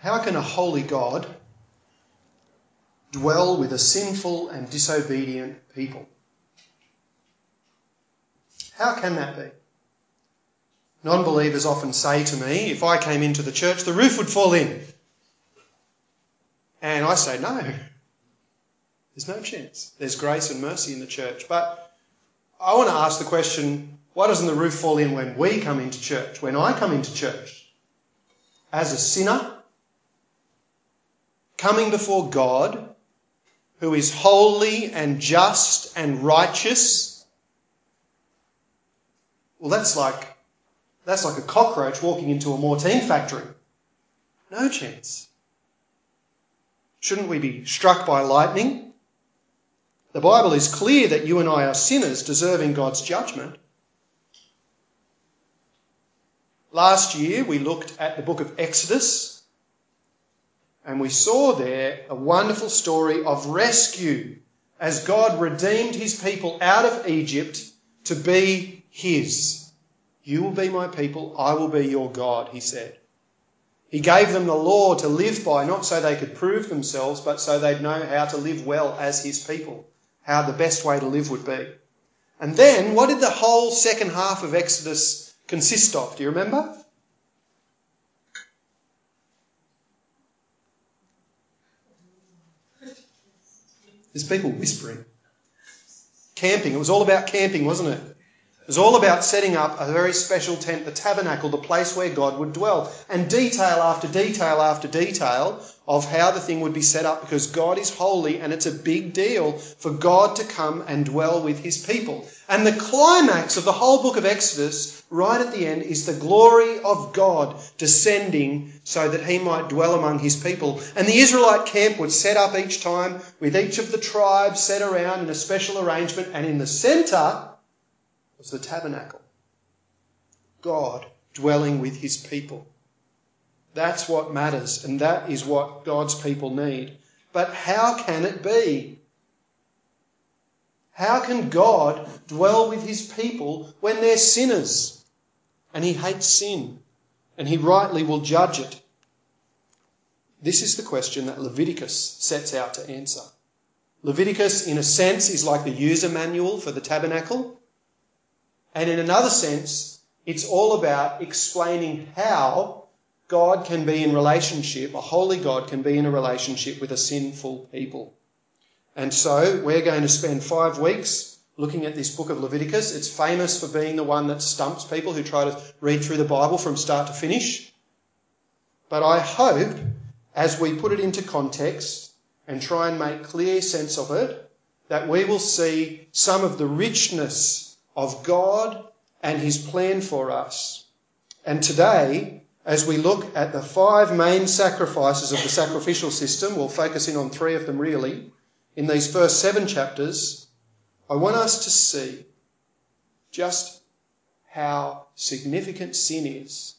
How can a holy God dwell with a sinful and disobedient people? How can that be? Non-believers often say to me, if I came into the church, the roof would fall in. And I say, no, there's no chance. There's grace and mercy in the church. But I want to ask the question, why doesn't the roof fall in when we come into church, when I come into church? As a sinner, coming before God, who is holy and just and righteous. Well, that's like a cockroach walking into a Mortein factory. No chance. Shouldn't we be struck by lightning? The Bible is clear that you and I are sinners deserving God's judgment. Last year we looked at the book of Exodus and we saw there a wonderful story of rescue as God redeemed his people out of Egypt to be his. You will be my people, I will be your God, he said. He gave them the law to live by, not so they could prove themselves, but so they'd know how to live well as his people, how the best way to live would be. And then, what did the whole second half of Exodus consist of? Do you remember? There's people whispering. Camping. It was all about camping, wasn't it? It was all about setting up a very special tent, the tabernacle, the place where God would dwell. And detail after detail after detail of how the thing would be set up, because God is holy and it's a big deal for God to come and dwell with his people. And the climax of the whole book of Exodus, right at the end, is the glory of God descending so that he might dwell among his people. And the Israelite camp would set up each time with each of the tribes set around in a special arrangement, and in the centre was the tabernacle. God dwelling with his people. That's what matters, and that is what God's people need. But how can it be? How can God dwell with his people when they're sinners? And he hates sin, and he rightly will judge it. This is the question that Leviticus sets out to answer. Leviticus, in a sense, is like the user manual for the tabernacle. And in another sense, it's all about explaining how God can be in relationship, a holy God can be in a relationship with a sinful people. And so we're going to spend 5 weeks looking at this book of Leviticus. It's famous for being the one that stumps people who try to read through the Bible from start to finish. But I hope, as we put it into context and try and make clear sense of it, that we will see some of the richness of God and his plan for us. And today, as we look at the 5 main sacrifices of the sacrificial system, we'll focus in on 3 of them really, in these first 7 chapters, I want us to see just how significant sin is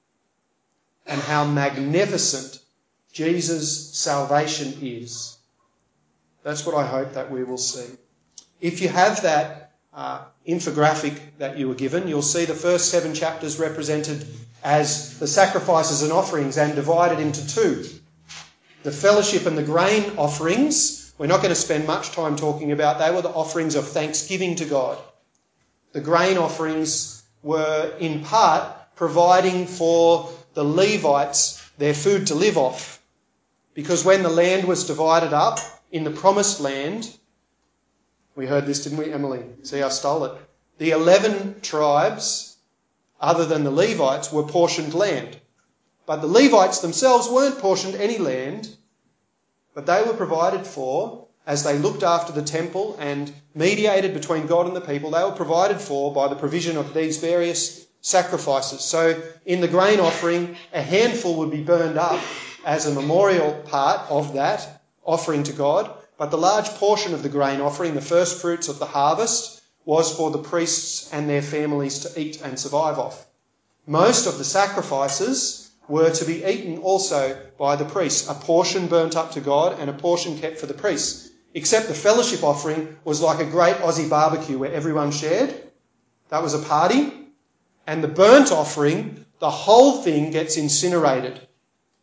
and how magnificent Jesus' salvation is. That's what I hope that we will see. If you have that infographic that you were given, you'll see the first 7 chapters represented as the sacrifices and offerings and divided into 2. The fellowship and the grain offerings, we're not going to spend much time talking about. They were the offerings of thanksgiving to God. The grain offerings were in part providing for the Levites their food to live off. Because when the land was divided up in the promised land, we heard this, didn't we, Emily? See, I stole it. The 11 tribes, other than the Levites, were portioned land. But the Levites themselves weren't portioned any land, but they were provided for as they looked after the temple and mediated between God and the people. They were provided for by the provision of these various sacrifices. So in the grain offering, a handful would be burned up as a memorial part of that offering to God. But the large portion of the grain offering, the first fruits of the harvest, was for the priests and their families to eat and survive off. Most of the sacrifices were to be eaten also by the priests, a portion burnt up to God and a portion kept for the priests. Except the fellowship offering was like a great Aussie barbecue where everyone shared. That was a party. And the burnt offering, the whole thing gets incinerated.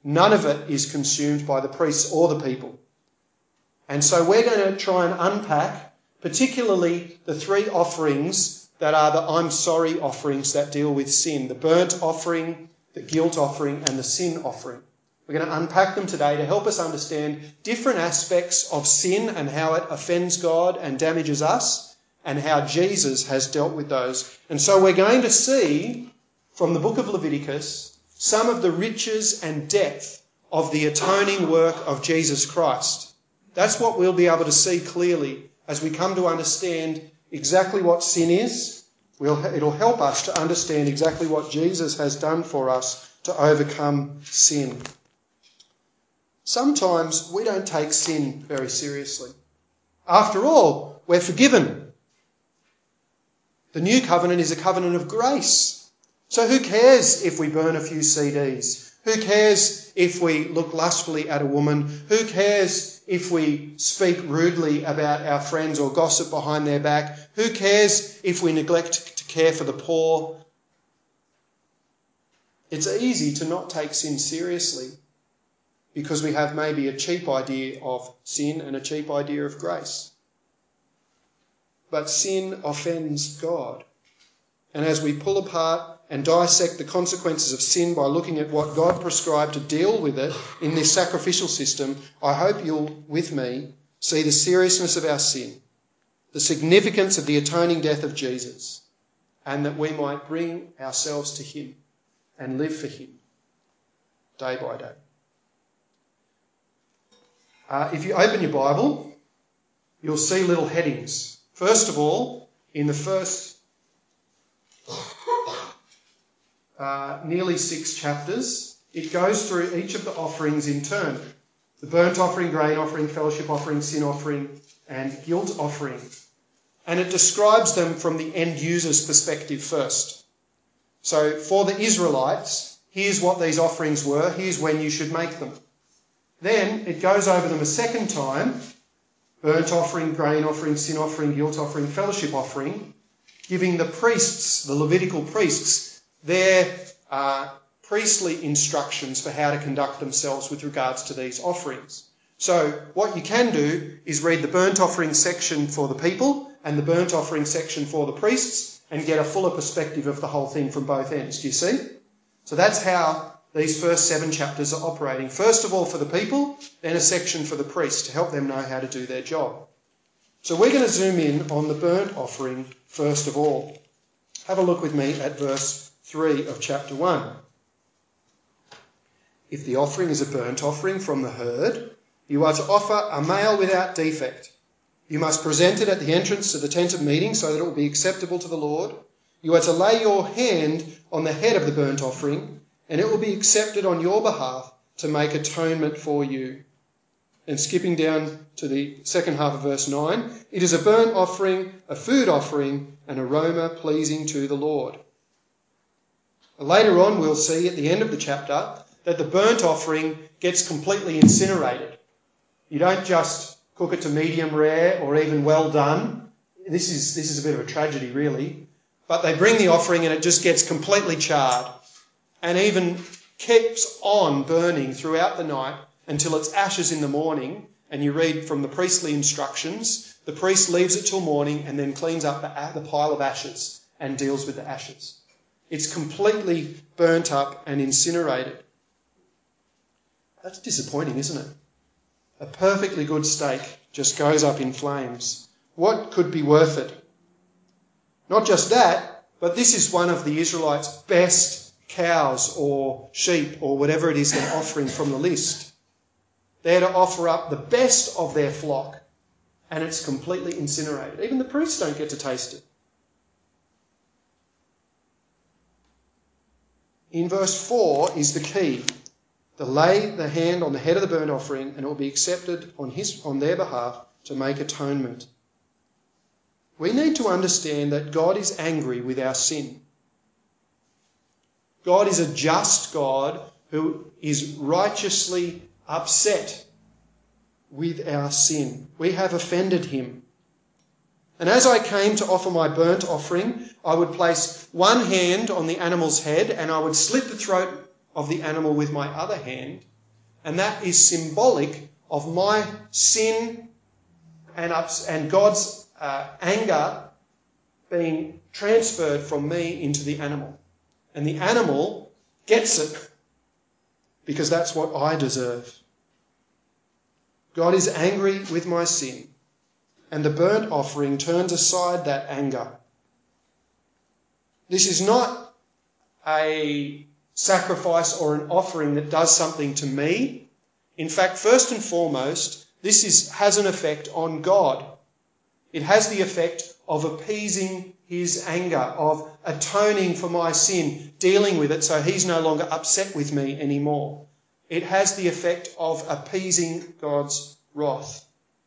none of it is consumed by the priests or the people. And so we're going to try and unpack particularly the three offerings that are the I'm sorry offerings that deal with sin: the burnt offering, the guilt offering, and the sin offering. We're going to unpack them today to help us understand different aspects of sin and how it offends God and damages us, and how Jesus has dealt with those. And so we're going to see from the book of Leviticus some of the riches and depth of the atoning work of Jesus Christ. That's what we'll be able to see clearly as we come to understand exactly what sin is. It'll help us to understand exactly what Jesus has done for us to overcome sin. Sometimes we don't take sin very seriously. After all, we're forgiven. The new covenant is a covenant of grace. So who cares if we burn a few CDs? Who cares if we look lustfully at a woman? Who cares if we speak rudely about our friends or gossip behind their back? Who cares if we neglect to care for the poor? It's easy to not take sin seriously because we have maybe a cheap idea of sin and a cheap idea of grace. But sin offends God. And as we pull apart and dissect the consequences of sin by looking at what God prescribed to deal with it in this sacrificial system, I hope you'll, with me, see the seriousness of our sin, the significance of the atoning death of Jesus, and that we might bring ourselves to him and live for him day by day. If you open your Bible, you'll see little headings. First of all, in the first nearly 6 chapters, it goes through each of the offerings in turn. The burnt offering, grain offering, fellowship offering, sin offering, and guilt offering. And it describes them from the end user's perspective first. So for the Israelites, here's what these offerings were. Here's when you should make them. Then it goes over them a second time. Burnt offering, grain offering, sin offering, guilt offering, fellowship offering, giving the priests, the Levitical priests, their priestly instructions for how to conduct themselves with regards to these offerings. So what you can do is read the burnt offering section for the people and the burnt offering section for the priests and get a fuller perspective of the whole thing from both ends. Do you see? So that's how these first 7 chapters are operating. First of all for the people, then a section for the priests to help them know how to do their job. So we're going to zoom in on the burnt offering first of all. Have a look with me at verse 3 of chapter 1. If the offering is a burnt offering from the herd, you are to offer a male without defect. You must present it at the entrance to the tent of meeting so that it will be acceptable to the Lord. You are to lay your hand on the head of the burnt offering, and it will be accepted on your behalf to make atonement for you. And skipping down to the second half of verse 9, it is a burnt offering, a food offering, an aroma pleasing to the Lord. Later on, we'll see at the end of the chapter that the burnt offering gets completely incinerated. You don't just cook it to medium rare or even well done. This is a bit of a tragedy, really. But they bring the offering and it just gets completely charred and even keeps on burning throughout the night until it's ashes in the morning. And you read from the priestly instructions, the priest leaves it till morning and then cleans up the pile of ashes and deals with the ashes. It's completely burnt up and incinerated. That's disappointing, isn't it? A perfectly good steak just goes up in flames. What could be worth it? Not just that, but this is one of the Israelites' best cows or sheep or whatever it is they're offering from the list. They're to offer up the best of their flock, and it's completely incinerated. Even the priests don't get to taste it. In verse 4 is the key. To lay the hand on the head of the burnt offering, and it will be accepted on their behalf to make atonement. We need to understand that God is angry with our sin. God is a just God who is righteously upset with our sin. We have offended him. And as I came to offer my burnt offering, I would place one hand on the animal's head and I would slit the throat of the animal with my other hand And that is symbolic of my sin and God's anger being transferred from me into the animal. And the animal gets it because that's what I deserve. God is angry with my sin, and the burnt offering turns aside that anger. This is not a sacrifice or an offering that does something to me. In fact, first and foremost, this has an effect on God. It has the effect of appeasing his anger, of atoning for my sin, dealing with it so he's no longer upset with me anymore. It has the effect of appeasing God's wrath.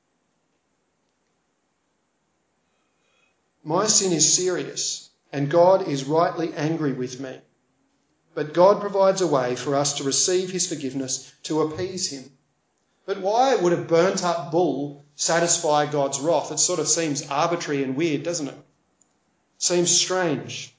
My sin is serious, and God is rightly angry with me. But God provides a way for us to receive his forgiveness, to appease him. But why would a burnt-up bull satisfy God's wrath? It sort of seems arbitrary and weird, doesn't it? Seems strange.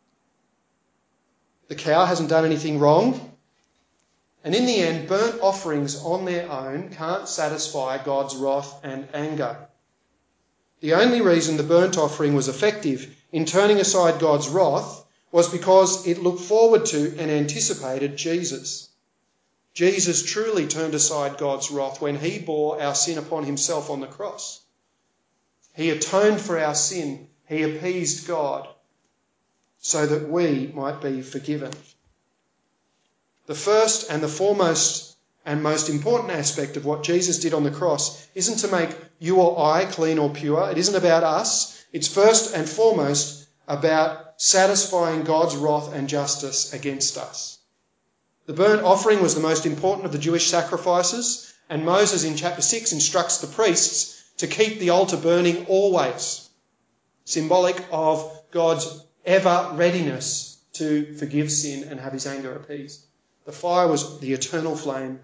The cow hasn't done anything wrong. And in the end, burnt offerings on their own can't satisfy God's wrath and anger. The only reason the burnt offering was effective in turning aside God's wrath was because it looked forward to and anticipated Jesus. Jesus truly turned aside God's wrath when he bore our sin upon himself on the cross. He atoned for our sin. He appeased God so that we might be forgiven. The first and the foremost and most important aspect of what Jesus did on the cross isn't to make you or I clean or pure. It isn't about us. It's first and foremost about satisfying God's wrath and justice against us. The burnt offering was the most important of the Jewish sacrifices, and Moses in chapter 6 instructs the priests to keep the altar burning always, symbolic of God's ever readiness to forgive sin and have his anger appeased. The fire was the eternal flame.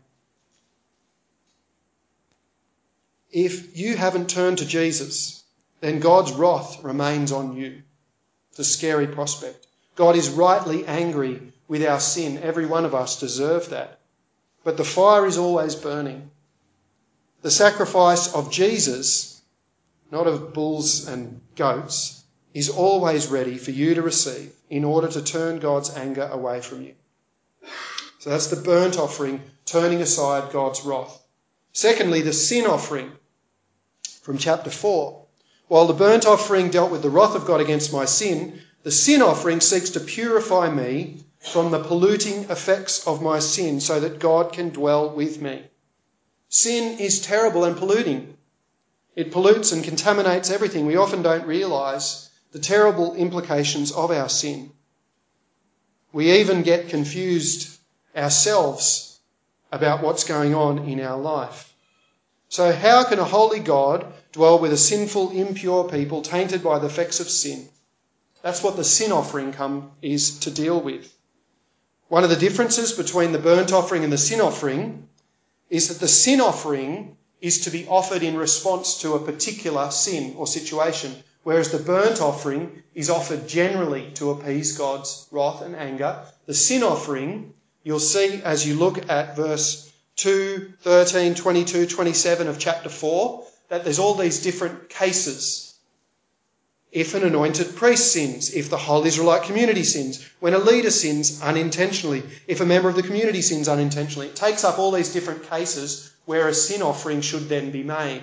If you haven't turned to Jesus, then God's wrath remains on you. It's a scary prospect. God is rightly angry with our sin. Every one of us deserve that. But the fire is always burning. The sacrifice of Jesus, not of bulls and goats, is always ready for you to receive in order to turn God's anger away from you. So that's the burnt offering, turning aside God's wrath. Secondly, the sin offering from chapter 4. While the burnt offering dealt with the wrath of God against my sin, the sin offering seeks to purify me from the polluting effects of my sin so that God can dwell with me. Sin is terrible and polluting. It pollutes and contaminates everything. We often don't realise the terrible implications of our sin. We even get confused ourselves about what's going on in our life. So how can a holy God dwell with a sinful, impure people tainted by the effects of sin? That's what the sin offering is to deal with. One of the differences between the burnt offering and the sin offering is that the sin offering is to be offered in response to a particular sin or situation, whereas the burnt offering is offered generally to appease God's wrath and anger. The sin offering, you'll see as you look at verse 2, 13, 22, 27 of chapter 4, that there's all these different cases. If an anointed priest sins, if the whole Israelite community sins, when a leader sins unintentionally, if a member of the community sins unintentionally, it takes up all these different cases where a sin offering should then be made.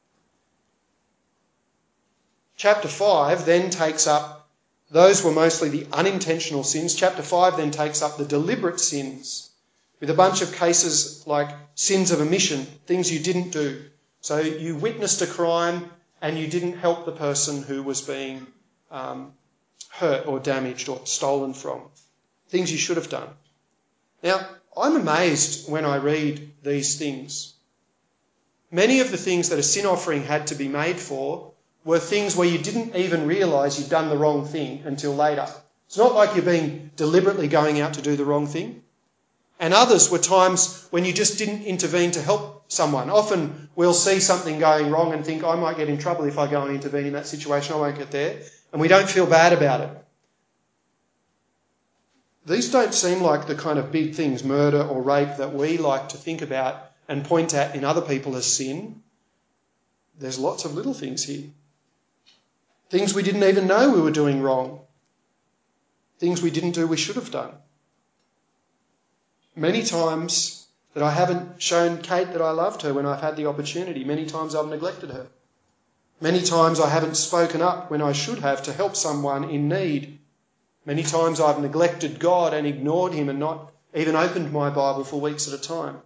Chapter 5 then takes up, those were mostly the unintentional sins. Chapter 5 then takes up the deliberate sins, with a bunch of cases like sins of omission, things you didn't do. So you witnessed a crime and you didn't help the person who was being hurt or damaged or stolen from. Things you should have done. Now, I'm amazed when I read these things. Many of the things that a sin offering had to be made for were things where you didn't even realise you'd done the wrong thing until later. It's not like you're being deliberately going out to do the wrong thing. And others were times when you just didn't intervene to help someone. Often we'll see something going wrong and think, I might get in trouble if I go and intervene in that situation, I won't get there. And we don't feel bad about it. These don't seem like the kind of big things, murder or rape, that we like to think about and point at in other people as sin. There's lots of little things here. Things we didn't even know we were doing wrong. Things we didn't do we should have done. Many times that I haven't shown Kate that I loved her when I've had the opportunity. Many times I've neglected her. Many times I haven't spoken up when I should have to help someone in need. Many times I've neglected God and ignored him and not even opened my Bible for weeks at a time.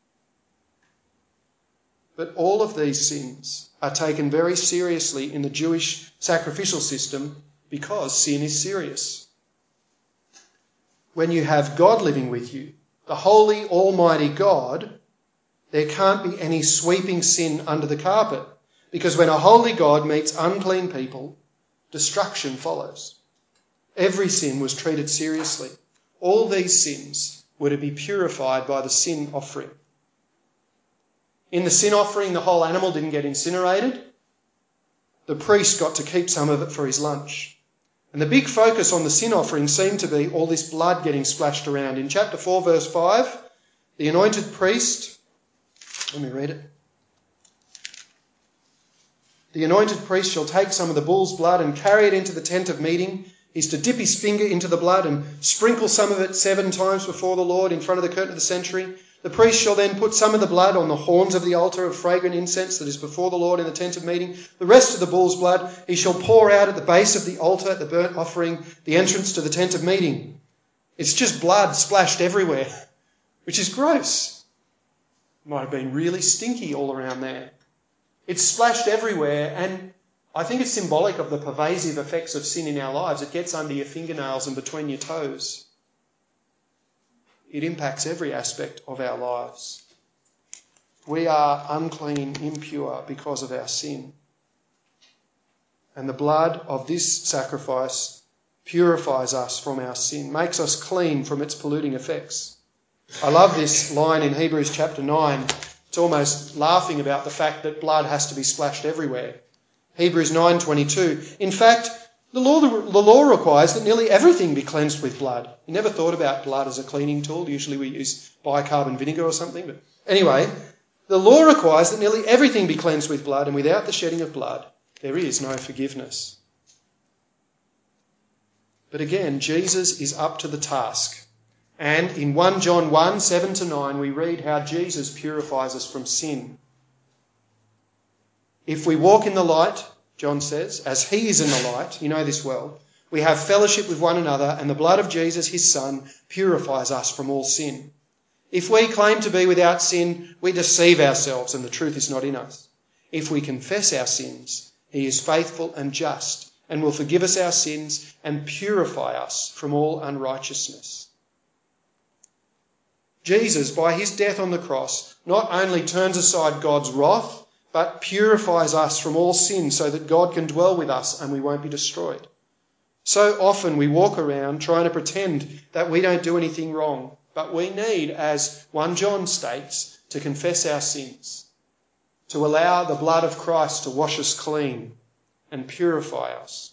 But all of these sins are taken very seriously in the Jewish sacrificial system because sin is serious. When you have God living with you, the holy, almighty God, there can't be any sweeping sin under the carpet, because when a holy God meets unclean people, destruction follows. Every sin was treated seriously. All these sins were to be purified by the sin offering. In the sin offering, the whole animal didn't get incinerated. The priest got to keep some of it for his lunch. And the big focus on the sin offering seemed to be all this blood getting splashed around. In chapter 4, verse 5, the anointed priest, let me read it. The anointed priest shall take some of the bull's blood and carry it into the tent of meeting. He's to dip his finger into the blood and sprinkle some of it 7 times before the Lord in front of the curtain of the sanctuary. The priest shall then put some of the blood on the horns of the altar of fragrant incense that is before the Lord in the tent of meeting. The rest of the bull's blood he shall pour out at the base of the altar at the burnt offering, the entrance to the tent of meeting. It's just blood splashed everywhere, which is gross. Might have been really stinky all around there. It's splashed everywhere, and I think it's symbolic of the pervasive effects of sin in our lives. It gets under your fingernails and between your toes. It impacts every aspect of our lives. We are unclean, impure because of our sin. And the blood of this sacrifice purifies us from our sin, makes us clean from its polluting effects. I love this line in Hebrews chapter 9. It's almost laughing about the fact that blood has to be splashed everywhere. Hebrews 9:22. In fact, the law requires that nearly everything be cleansed with blood. You never thought about blood as a cleaning tool. Usually we use bicarbonate vinegar or something. But anyway, the law requires that nearly everything be cleansed with blood, and without the shedding of blood, there is no forgiveness. But again, Jesus is up to the task. And in 1 John 1, 7-9, we read how Jesus purifies us from sin. If we walk in the light, John says, as he is in the light, you know this well, we have fellowship with one another, and the blood of Jesus, his Son, purifies us from all sin. If we claim to be without sin, we deceive ourselves, and the truth is not in us. If we confess our sins, he is faithful and just, and will forgive us our sins and purify us from all unrighteousness. Jesus, by his death on the cross, not only turns aside God's wrath, but purifies us from all sin so that God can dwell with us and we won't be destroyed. So often we walk around trying to pretend that we don't do anything wrong, but we need, as 1 John states, to confess our sins, to allow the blood of Christ to wash us clean and purify us.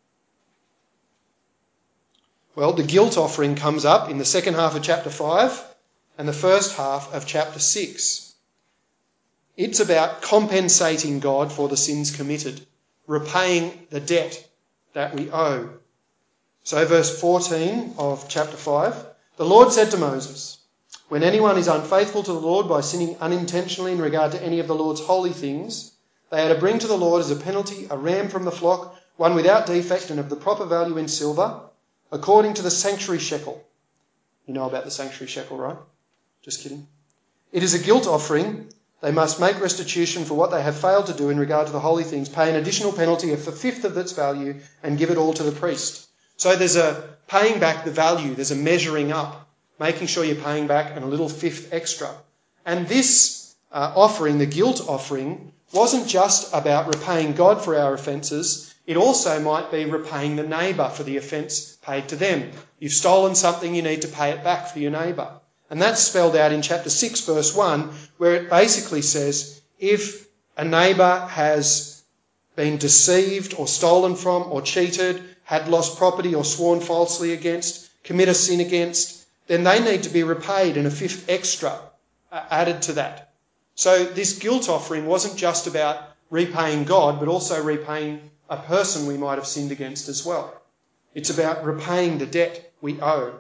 Well, the guilt offering comes up in the second half of chapter 5 and the first half of chapter 6. It's about compensating God for the sins committed, repaying the debt that we owe. So verse 14 of chapter 5, the Lord said to Moses, when anyone is unfaithful to the Lord by sinning unintentionally in regard to any of the Lord's holy things, they are to bring to the Lord as a penalty a ram from the flock, one without defect and of the proper value in silver, according to the sanctuary shekel. You know about the sanctuary shekel, right? Just kidding. It is a guilt offering. They must make restitution for what they have failed to do in regard to the holy things, pay an additional penalty of a fifth of its value, and give it all to the priest. So there's a paying back the value, there's a measuring up, making sure you're paying back and a little fifth extra. And this offering, the guilt offering, wasn't just about repaying God for our offences, it also might be repaying the neighbour for the offence paid to them. You've stolen something, you need to pay it back for your neighbour. And that's spelled out in chapter 6, verse 1, where it basically says, if a neighbour has been deceived or stolen from or cheated, had lost property or sworn falsely against, commit a sin against, then they need to be repaid and a fifth extra added to that. So this guilt offering wasn't just about repaying God, but also repaying a person we might have sinned against as well. It's about repaying the debt we owe.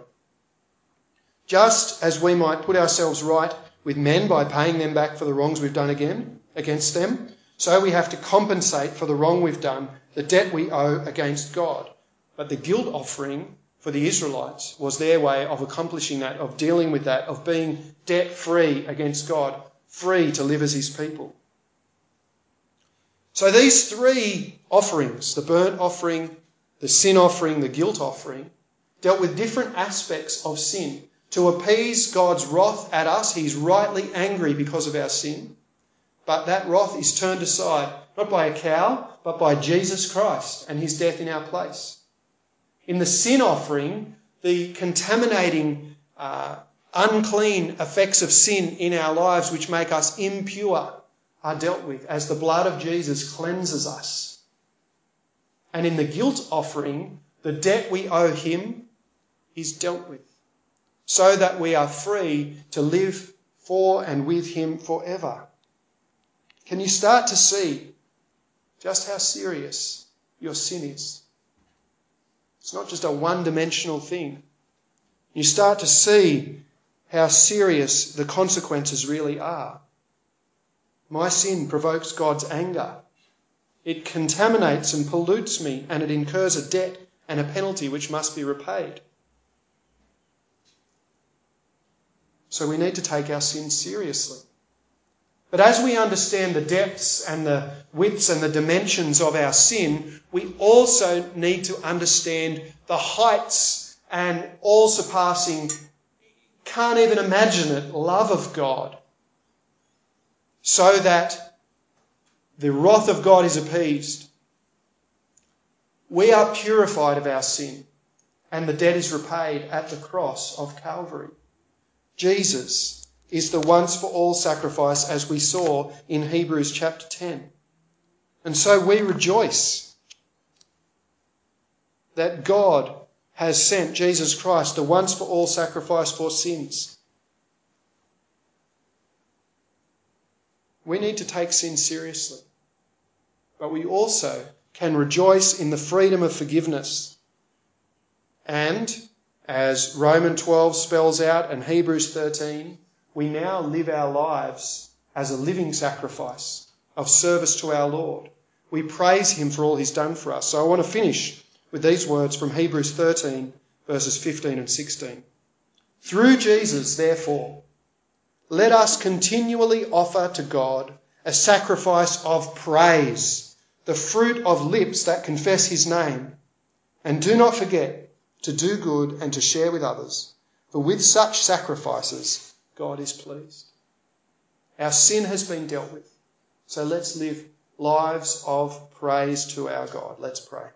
Just as we might put ourselves right with men by paying them back for the wrongs we've done against them, so we have to compensate for the wrong we've done, the debt we owe against God. But the guilt offering for the Israelites was their way of accomplishing that, of dealing with that, of being debt-free against God, free to live as his people. So these three offerings, the burnt offering, the sin offering, the guilt offering, dealt with different aspects of sin. To appease God's wrath at us, he's rightly angry because of our sin. But that wrath is turned aside, not by a cow, but by Jesus Christ and his death in our place. In the sin offering, the contaminating, unclean effects of sin in our lives which make us impure are dealt with as the blood of Jesus cleanses us. And in the guilt offering, the debt we owe him is dealt with so that we are free to live for and with him forever. Can you start to see just how serious your sin is? It's not just a one-dimensional thing. You start to see how serious the consequences really are. My sin provokes God's anger. It contaminates and pollutes me, and it incurs a debt and a penalty which must be repaid. So we need to take our sin seriously. But as we understand the depths and the widths and the dimensions of our sin, we also need to understand the heights and all-surpassing, can't even imagine it, love of God, so that the wrath of God is appeased. We are purified of our sin, and the debt is repaid at the cross of Calvary. Jesus is the once-for-all sacrifice, as we saw in Hebrews chapter 10. And so we rejoice that God has sent Jesus Christ, the once-for-all sacrifice for sins. We need to take sin seriously, but we also can rejoice in the freedom of forgiveness. And as Romans 12 spells out and Hebrews 13, we now live our lives as a living sacrifice of service to our Lord. We praise him for all he's done for us. So I want to finish with these words from Hebrews 13, verses 15 and 16. Through Jesus, therefore, let us continually offer to God a sacrifice of praise, the fruit of lips that confess his name. And do not forget to do good and to share with others, for with such sacrifices God is pleased. Our sin has been dealt with, so let's live lives of praise to our God. Let's pray.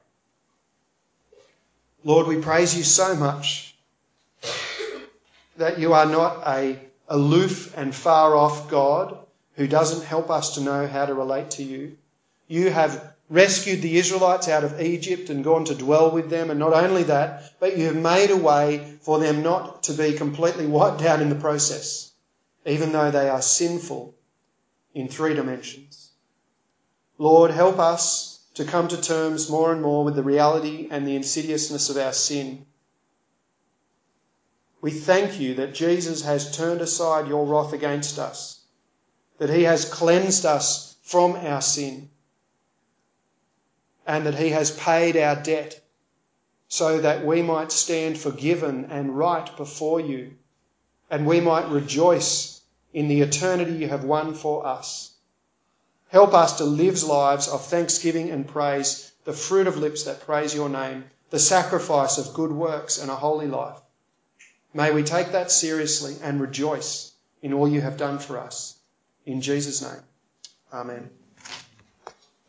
Lord, we praise you so much that you are not an aloof and far off God who doesn't help us to know how to relate to you. You have rescued the Israelites out of Egypt and gone to dwell with them, and not only that, but you have made a way for them not to be completely wiped out in the process, even though they are sinful in 3 dimensions. Lord, help us to come to terms more and more with the reality and the insidiousness of our sin. We thank you that Jesus has turned aside your wrath against us, that he has cleansed us from our sin, and that he has paid our debt so that we might stand forgiven and right before you, and we might rejoice in the eternity you have won for us. Help us to live lives of thanksgiving and praise, the fruit of lips that praise your name, the sacrifice of good works and a holy life. May we take that seriously and rejoice in all you have done for us. In Jesus' name, amen.